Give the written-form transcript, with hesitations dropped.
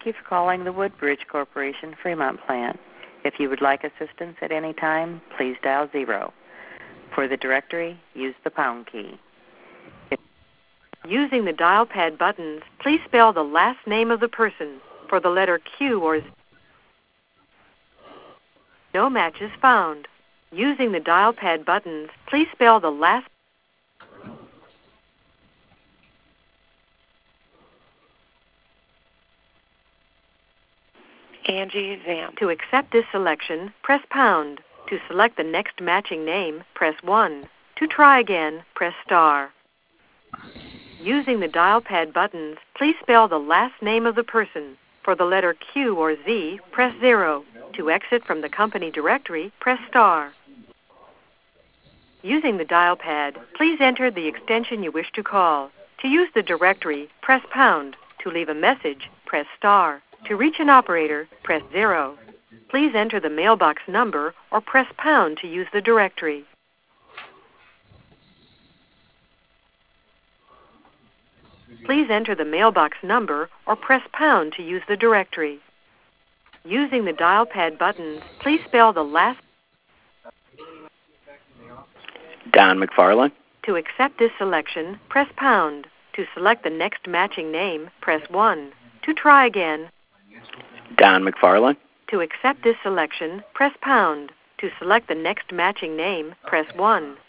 Thank you for calling the Woodbridge Corporation Fremont plant. If you would like assistance at any time, please dial 0. For the directory, use the pound key. Using the dial pad buttons, please spell the last name of the person. For the letter Q or Z, no matches found. Using the dial pad buttons, please spell the last. Angie Zam. To accept this selection, press pound. To select the next matching name, press 1. To try again, press star. Using the dial pad buttons, please spell the last name of the person. For the letter Q or Z, press 0. To exit from the company directory, press star. Using the dial pad, please enter the extension you wish to call. To use the directory, press pound. To leave a message, press star. To reach an operator, press 0. Please enter the mailbox number or press pound to use the directory. Please enter the mailbox number or press pound to use the directory. Using the dial pad buttons, please spell the last. Don McFarland. To accept this selection, press pound. To select the next matching name, press 1. To try again. Don McFarland. To accept this selection, press pound. To select the next matching name, press 1.